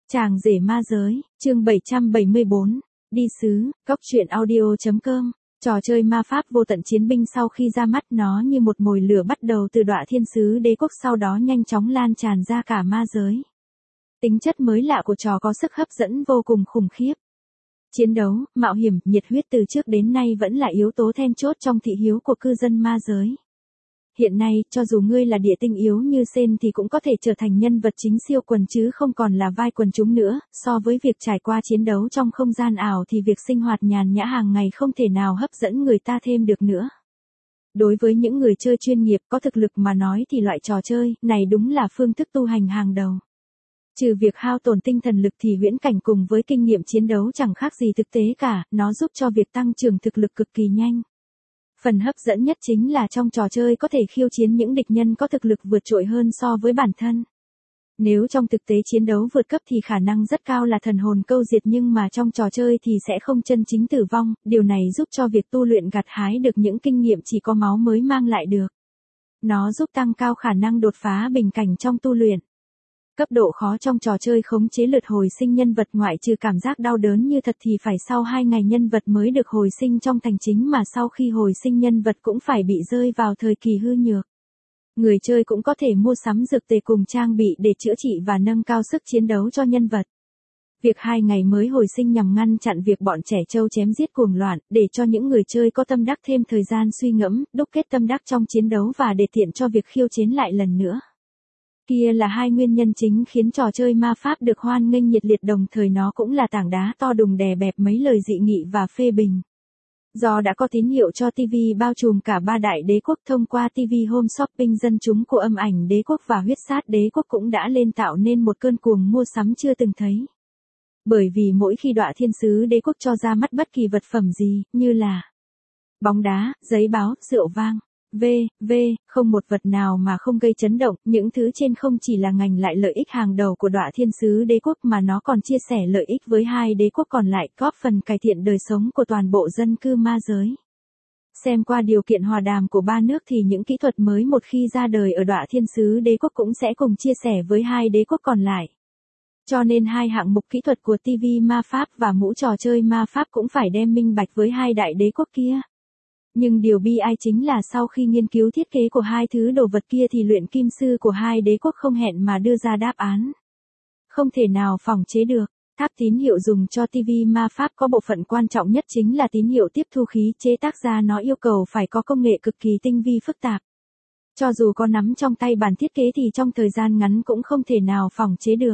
Chàng rể ma giới, chương 774, đi sứ, cóc truyện audio.com. Trò chơi ma pháp vô tận chiến binh sau khi ra mắt nó như một mồi lửa bắt đầu từ Đọa Thiên Sứ Đế Quốc, sau đó nhanh chóng lan tràn ra cả ma giới. Tính chất mới lạ của trò có sức hấp dẫn vô cùng khủng khiếp. Chiến đấu, mạo hiểm, nhiệt huyết từ trước đến nay vẫn là yếu tố then chốt trong thị hiếu của cư dân ma giới. Hiện nay, cho dù ngươi là địa tinh yếu như Sen thì cũng có thể trở thành nhân vật chính siêu quần chứ không còn là vai quần chúng nữa. So với việc trải qua chiến đấu trong không gian ảo thì việc sinh hoạt nhàn nhã hàng ngày không thể nào hấp dẫn người ta thêm được nữa. Đối với những người chơi chuyên nghiệp có thực lực mà nói thì loại trò chơi này đúng là phương thức tu hành hàng đầu. Trừ việc hao tổn tinh thần lực thì huyễn cảnh cùng với kinh nghiệm chiến đấu chẳng khác gì thực tế cả, nó giúp cho việc tăng trưởng thực lực cực kỳ nhanh. Phần hấp dẫn nhất chính là trong trò chơi có thể khiêu chiến những địch nhân có thực lực vượt trội hơn so với bản thân. Nếu trong thực tế chiến đấu vượt cấp thì khả năng rất cao là thần hồn câu diệt, nhưng mà trong trò chơi thì sẽ không chân chính tử vong, điều này giúp cho việc tu luyện gặt hái được những kinh nghiệm chỉ có máu mới mang lại được. Nó giúp tăng cao khả năng đột phá bình cảnh trong tu luyện. Cấp độ khó trong trò chơi khống chế lượt hồi sinh nhân vật, ngoại trừ cảm giác đau đớn như thật thì phải sau 2 ngày nhân vật mới được hồi sinh trong thành chính, mà sau khi hồi sinh nhân vật cũng phải bị rơi vào thời kỳ hư nhược. Người chơi cũng có thể mua sắm dược tề cùng trang bị để chữa trị và nâng cao sức chiến đấu cho nhân vật. Việc 2 ngày mới hồi sinh nhằm ngăn chặn việc bọn trẻ trâu chém giết cuồng loạn, để cho những người chơi có tâm đắc thêm thời gian suy ngẫm, đúc kết tâm đắc trong chiến đấu và để tiện cho việc khiêu chiến lại lần nữa. Kia là hai nguyên nhân chính khiến trò chơi ma pháp được hoan nghênh nhiệt liệt, đồng thời nó cũng là tảng đá to đùng đè bẹp mấy lời dị nghị và phê bình. Do đã có tín hiệu cho TV bao trùm cả 3 đại đế quốc thông qua TV Home Shopping, dân chúng của Âm Ảnh Đế Quốc và Huyết Sát Đế Quốc cũng đã lên tạo nên một cơn cuồng mua sắm chưa từng thấy. Bởi vì mỗi khi Đọa Thiên Sứ Đế Quốc cho ra mắt bất kỳ vật phẩm gì, như là bóng đá, giấy báo, rượu vang, không một vật nào mà không gây chấn động. Những thứ trên không chỉ là ngành lại lợi ích hàng đầu của Đọa Thiên Sứ Đế Quốc mà nó còn chia sẻ lợi ích với hai đế quốc còn lại, góp phần cải thiện đời sống của toàn bộ dân cư ma giới. Xem qua điều kiện hòa đàm của ba nước thì những kỹ thuật mới một khi ra đời ở Đọa Thiên Sứ Đế Quốc cũng sẽ cùng chia sẻ với hai đế quốc còn lại. Cho nên hai hạng mục kỹ thuật của TV ma pháp và mũ trò chơi ma pháp cũng phải đem minh bạch với hai đại đế quốc kia. Nhưng điều bi ai chính là sau khi nghiên cứu thiết kế của hai thứ đồ vật kia thì luyện kim sư của hai đế quốc không hẹn mà đưa ra đáp án. Không thể nào phòng chế được. Tháp tín hiệu dùng cho TV ma pháp có bộ phận quan trọng nhất chính là tín hiệu tiếp thu khí, chế tác ra nó yêu cầu phải có công nghệ cực kỳ tinh vi phức tạp. Cho dù có nắm trong tay bản thiết kế thì trong thời gian ngắn cũng không thể nào phòng chế được.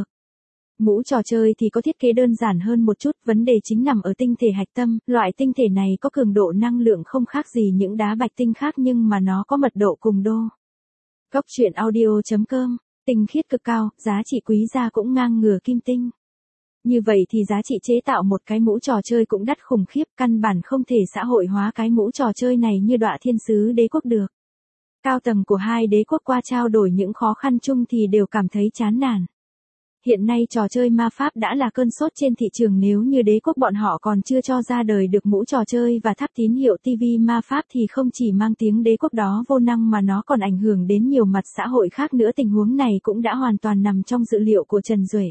Mũ trò chơi thì có thiết kế đơn giản hơn một chút, vấn đề chính nằm ở tinh thể hạch tâm. Loại tinh thể này có cường độ năng lượng không khác gì những đá bạch tinh khác, nhưng mà nó có mật độ cùng đô. Cóc truyện audio.com, tinh khiết cực cao, giá trị quý giá cũng ngang ngửa kim tinh. Như vậy thì giá trị chế tạo một cái mũ trò chơi cũng đắt khủng khiếp, căn bản không thể xã hội hóa cái mũ trò chơi này như Đọa Thiên Sứ Đế Quốc được. Cao tầng của hai đế quốc qua trao đổi những khó khăn chung thì đều cảm thấy chán nản. Hiện nay trò chơi ma pháp đã là cơn sốt trên thị trường, nếu như đế quốc bọn họ còn chưa cho ra đời được mũ trò chơi và tháp tín hiệu TV ma pháp thì không chỉ mang tiếng đế quốc đó vô năng mà nó còn ảnh hưởng đến nhiều mặt xã hội khác nữa. Tình huống này cũng đã hoàn toàn nằm trong dự liệu của Trần Duệ.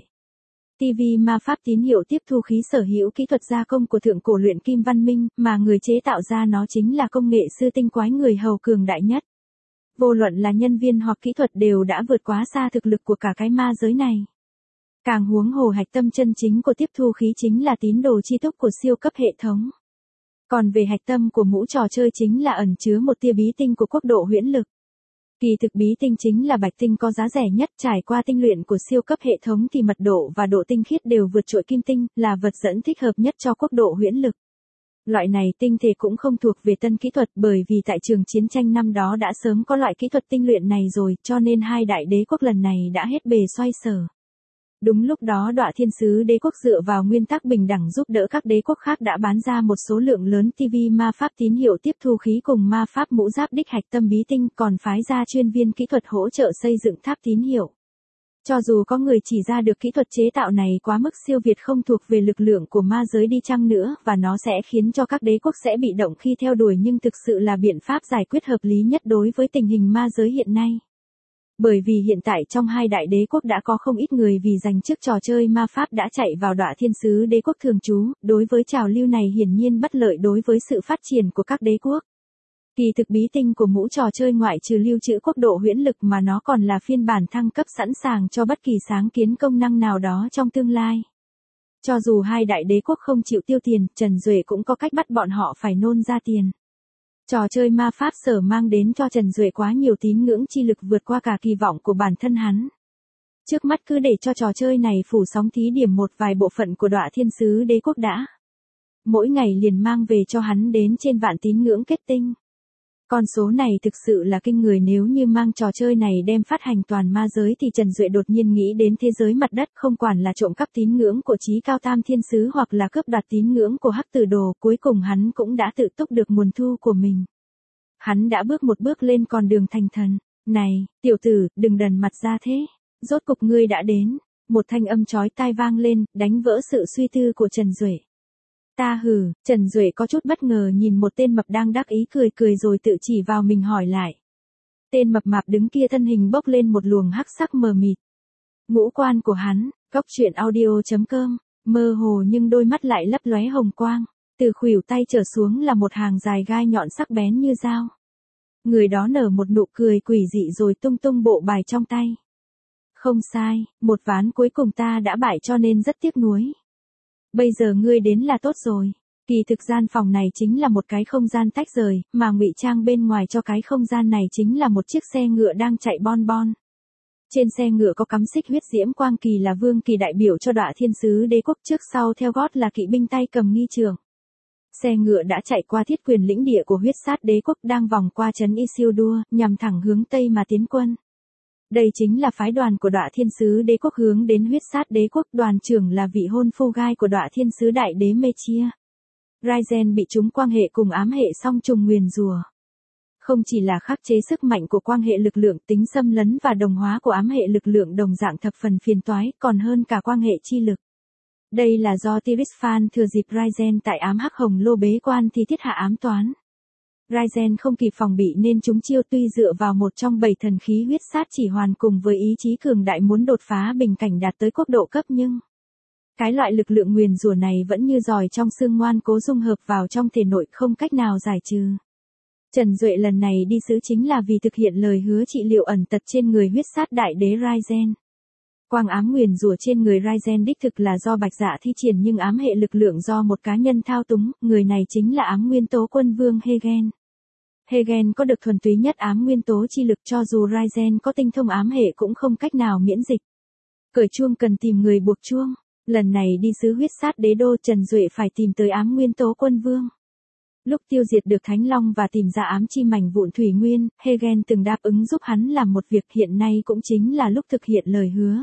TV ma pháp tín hiệu tiếp thu khí sở hữu kỹ thuật gia công của thượng cổ luyện kim văn minh, mà người chế tạo ra nó chính là công nghệ sư tinh quái người hầu cường đại nhất. Vô luận là nhân viên hoặc kỹ thuật đều đã vượt quá xa thực lực của cả cái ma giới này. Càng huống hồ hạch tâm chân chính của tiếp thu khí chính là tín đồ chi túc của siêu cấp hệ thống. Còn về hạch tâm của mũ trò chơi chính là ẩn chứa một tia bí tinh của quốc độ huyễn lực. Kỳ thực bí tinh chính là bạch tinh có giá rẻ nhất, trải qua tinh luyện của siêu cấp hệ thống thì mật độ và độ tinh khiết đều vượt trội kim tinh, là vật dẫn thích hợp nhất cho quốc độ huyễn lực. Loại này tinh thể cũng không thuộc về tân kỹ thuật, bởi vì tại trường chiến tranh năm đó đã sớm có loại kỹ thuật tinh luyện này rồi, cho nên hai đại đế quốc lần này đã hết bề xoay sở. Đúng lúc đó Đọa Thiên Sứ Đế Quốc dựa vào nguyên tắc bình đẳng giúp đỡ các đế quốc khác đã bán ra một số lượng lớn TV ma pháp tín hiệu tiếp thu khí cùng ma pháp mũ giáp đích hạch tâm bí tinh, còn phái ra chuyên viên kỹ thuật hỗ trợ xây dựng tháp tín hiệu. Cho dù có người chỉ ra được kỹ thuật chế tạo này quá mức siêu việt không thuộc về lực lượng của ma giới đi chăng nữa, và nó sẽ khiến cho các đế quốc sẽ bị động khi theo đuổi, nhưng thực sự là biện pháp giải quyết hợp lý nhất đối với tình hình ma giới hiện nay. Bởi vì hiện tại trong hai đại đế quốc đã có không ít người vì giành chức trò chơi ma pháp đã chạy vào Đọa Thiên Sứ Đế quốc thường trú, đối với trào lưu này hiển nhiên bất lợi đối với sự phát triển của các đế quốc. Kỳ thực bí tinh của mũ trò chơi ngoại trừ lưu trữ quốc độ huyễn lực mà nó còn là phiên bản thăng cấp sẵn sàng cho bất kỳ sáng kiến công năng nào đó trong tương lai. Cho dù hai đại đế quốc không chịu tiêu tiền, Trần Duệ cũng có cách bắt bọn họ phải nôn ra tiền. Trò chơi ma pháp sở mang đến cho Trần Duệ quá nhiều tín ngưỡng chi lực vượt qua cả kỳ vọng của bản thân hắn. Trước mắt cứ để cho trò chơi này phủ sóng thí điểm một vài bộ phận của Đọa Thiên Sứ Đế quốc đã. Mỗi ngày liền mang về cho hắn đến trên vạn tín ngưỡng kết tinh. Con số này thực sự là kinh người, nếu như mang trò chơi này đem phát hành toàn ma giới thì Trần Duệ đột nhiên nghĩ đến thế giới mặt đất, không quản là trộm cắp tín ngưỡng của Chí Cao Tam Thiên Sứ hoặc là cướp đoạt tín ngưỡng của Hắc Tử Đồ, cuối cùng hắn cũng đã tự túc được nguồn thu của mình. Hắn đã bước một bước lên con đường thành thần. Này, tiểu tử, đừng đần mặt ra thế. Rốt cục ngươi đã đến. Một thanh âm chói tai vang lên, đánh vỡ sự suy tư của Trần Duệ. Ta hừ, Trần Duệ có chút bất ngờ nhìn một tên mập đang đắc ý cười cười rồi tự chỉ vào mình hỏi lại. Tên mập mạp đứng kia thân hình bốc lên một luồng hắc sắc mờ mịt. Ngũ quan của hắn, Cóc Truyện Audio.com, mơ hồ nhưng đôi mắt lại lấp lóe hồng quang. Từ khuỷu tay trở xuống là một hàng dài gai nhọn sắc bén như dao. Người đó nở một nụ cười quỷ dị rồi tung tung bộ bài trong tay. Không sai, một ván cuối cùng ta đã bại cho nên rất tiếc nuối. Bây giờ ngươi đến là tốt rồi. Kỳ thực gian phòng này chính là một cái không gian tách rời, mà ngụy trang bên ngoài cho cái không gian này chính là một chiếc xe ngựa đang chạy bon bon. Trên xe ngựa có cắm xích huyết diễm quang kỳ là vương kỳ đại biểu cho Đọa Thiên Sứ Đế quốc, trước sau theo gót là kỵ binh tay cầm nghi trường. Xe ngựa đã chạy qua thiết quyền lĩnh địa của huyết sát đế quốc, đang vòng qua trấn Isildur, nhằm thẳng hướng Tây mà tiến quân. Đây chính là phái đoàn của Đọa Thiên Sứ Đế quốc hướng đến huyết sát đế quốc, đoàn trưởng là vị hôn phu gai của Đọa Thiên Sứ Đại Đế Mechia. Raizen bị chúng quang hệ cùng ám hệ song trùng nguyền rủa. Không chỉ là khắc chế sức mạnh của quang hệ lực lượng, tính xâm lấn và đồng hóa của ám hệ lực lượng đồng dạng thập phần phiền toái, còn hơn cả quang hệ chi lực. Đây là do Tirisfan thừa dịp Raizen tại ám hắc hồng lô bế quan thì thiết hạ ám toán. Raizen không kịp phòng bị nên chúng chiêu, tuy dựa vào một trong 7 thần khí huyết sát chỉ hoàn cùng với ý chí cường đại muốn đột phá bình cảnh đạt tới quốc độ cấp, nhưng cái loại lực lượng nguyền rủa này vẫn như giòi trong xương ngoan cố dung hợp vào trong thể nội, không cách nào giải trừ. Trần Duệ lần này đi sứ chính là vì thực hiện lời hứa trị liệu ẩn tật trên người huyết sát đại đế Raizen. Quang ám nguyền rủa trên người Raizen đích thực là do Bạch Dạ thi triển, nhưng ám hệ lực lượng do một cá nhân thao túng, người này chính là ám nguyên tố quân vương Hegen. Hegen có được thuần túy nhất ám nguyên tố chi lực, cho dù Raizen có tinh thông ám hệ cũng không cách nào miễn dịch. Cởi chuông cần tìm người buộc chuông. Lần này đi sứ huyết sát đế đô, Trần Duệ phải tìm tới ám nguyên tố quân vương. Lúc tiêu diệt được Thánh Long và tìm ra ám chi mảnh vụn thủy nguyên, Hegen từng đáp ứng giúp hắn làm một việc, hiện nay cũng chính là lúc thực hiện lời hứa.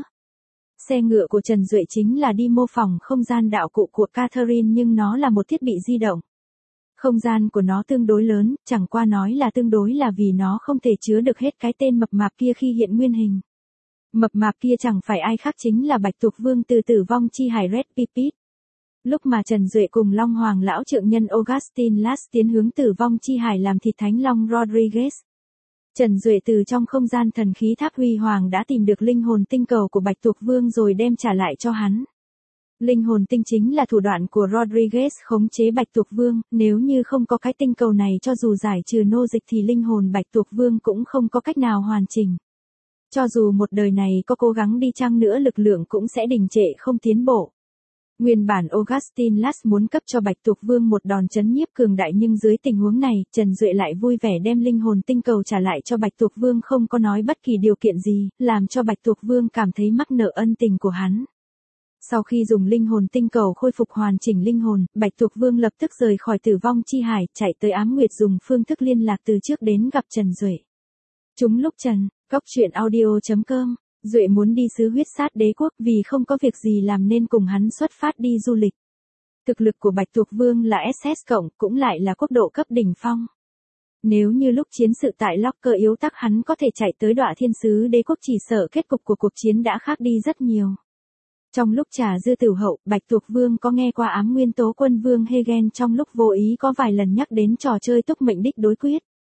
Xe ngựa của Trần Duệ chính là đi mô phỏng không gian đạo cụ của Catherine, nhưng nó là một thiết bị di động. Không gian của nó tương đối lớn, chẳng qua nói là tương đối là vì nó không thể chứa được hết cái tên mập mạp kia khi hiện nguyên hình. Mập mạp kia chẳng phải ai khác chính là Bạch Tuộc Vương từ Tử Vong Chi Hải Red Pipit. Lúc mà Trần Duệ cùng Long Hoàng lão trượng nhân Augustin Last tiến hướng Tử Vong Chi Hải làm thịt Thánh Long Rodriguez, Trần Duệ từ trong không gian thần khí tháp huy hoàng đã tìm được linh hồn tinh cầu của Bạch Tuộc Vương rồi đem trả lại cho hắn. Linh hồn tinh chính là thủ đoạn của Rodriguez khống chế Bạch Tuộc Vương, nếu như không có cái tinh cầu này cho dù giải trừ nô dịch thì linh hồn Bạch Tuộc Vương cũng không có cách nào hoàn chỉnh. Cho dù một đời này có cố gắng đi chăng nữa lực lượng cũng sẽ đình trệ không tiến bộ. Nguyên bản Augustin Last muốn cấp cho Bạch Tuộc Vương một đòn chấn nhiếp cường đại, nhưng dưới tình huống này, Trần Duệ lại vui vẻ đem linh hồn tinh cầu trả lại cho Bạch Tuộc Vương, không có nói bất kỳ điều kiện gì, làm cho Bạch Tuộc Vương cảm thấy mắc nợ ân tình của hắn. Sau khi dùng linh hồn tinh cầu khôi phục hoàn chỉnh linh hồn, Bạch Tuộc Vương lập tức rời khỏi Tử Vong Chi Hải, chạy tới Ám Nguyệt dùng phương thức liên lạc từ trước đến gặp Trần Duệ. Chúng lúc Trần, Cóc Truyện Audio.com, Duệ muốn đi sứ huyết sát đế quốc vì không có việc gì làm nên cùng hắn xuất phát đi du lịch. Thực lực của Bạch Tuộc Vương là SS cộng, cũng lại là quốc độ cấp đỉnh phong. Nếu như lúc chiến sự tại Locker yếu tắc hắn có thể chạy tới Đọa Thiên Sứ Đế quốc, chỉ sợ kết cục của cuộc chiến đã khác đi rất nhiều. Trong lúc trà dư tử hậu, Bạch Tuộc Vương có nghe qua ám nguyên tố quân vương Hegen trong lúc vô ý có vài lần nhắc đến trò chơi túc mệnh đích đối quyết.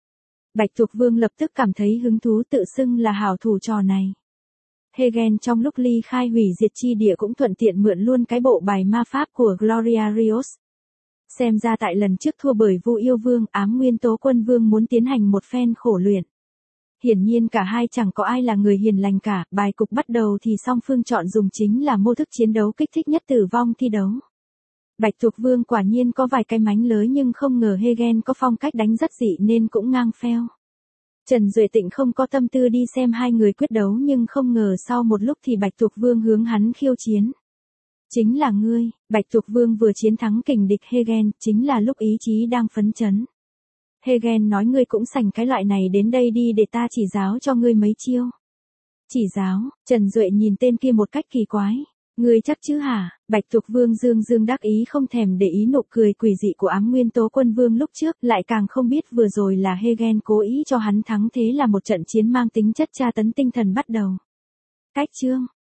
Bạch Thục Vương lập tức cảm thấy hứng thú, tự xưng là hảo thủ trò này. Hegen trong lúc ly khai hủy diệt chi địa cũng thuận tiện mượn luôn cái bộ bài ma pháp của Gloria Rios. Xem ra tại lần trước thua bởi Vu Yêu Vương, Ám Nguyên Tố Quân Vương muốn tiến hành một phen khổ luyện. Hiển nhiên cả hai chẳng có ai là người hiền lành cả, bài cục bắt đầu thì song phương chọn dùng chính là mô thức chiến đấu kích thích nhất tử vong thi đấu. Bạch Thục Vương quả nhiên có vài cái mánh lới nhưng không ngờ Hegen có phong cách đánh rất dị nên cũng ngang pheo. Trần Duệ Tịnh không có tâm tư đi xem hai người quyết đấu nhưng không ngờ sau một lúc thì Bạch Thục Vương hướng hắn khiêu chiến. Chính là ngươi, Bạch Thục Vương vừa chiến thắng kình địch Hegen, chính là lúc ý chí đang phấn chấn. Hegen nói ngươi cũng sành cái loại này, đến đây đi để ta chỉ giáo cho ngươi mấy chiêu. Chỉ giáo, Trần Duệ nhìn tên kia một cách kỳ quái. Ngươi chắc chứ hả? Bạch Thục Vương dương dương đắc ý không thèm để ý nụ cười quỷ dị của Ám Nguyên Tố Quân Vương lúc trước, lại càng không biết vừa rồi là Hegen cố ý cho hắn thắng, thế là một trận chiến mang tính chất tra tấn tinh thần bắt đầu. Cách chương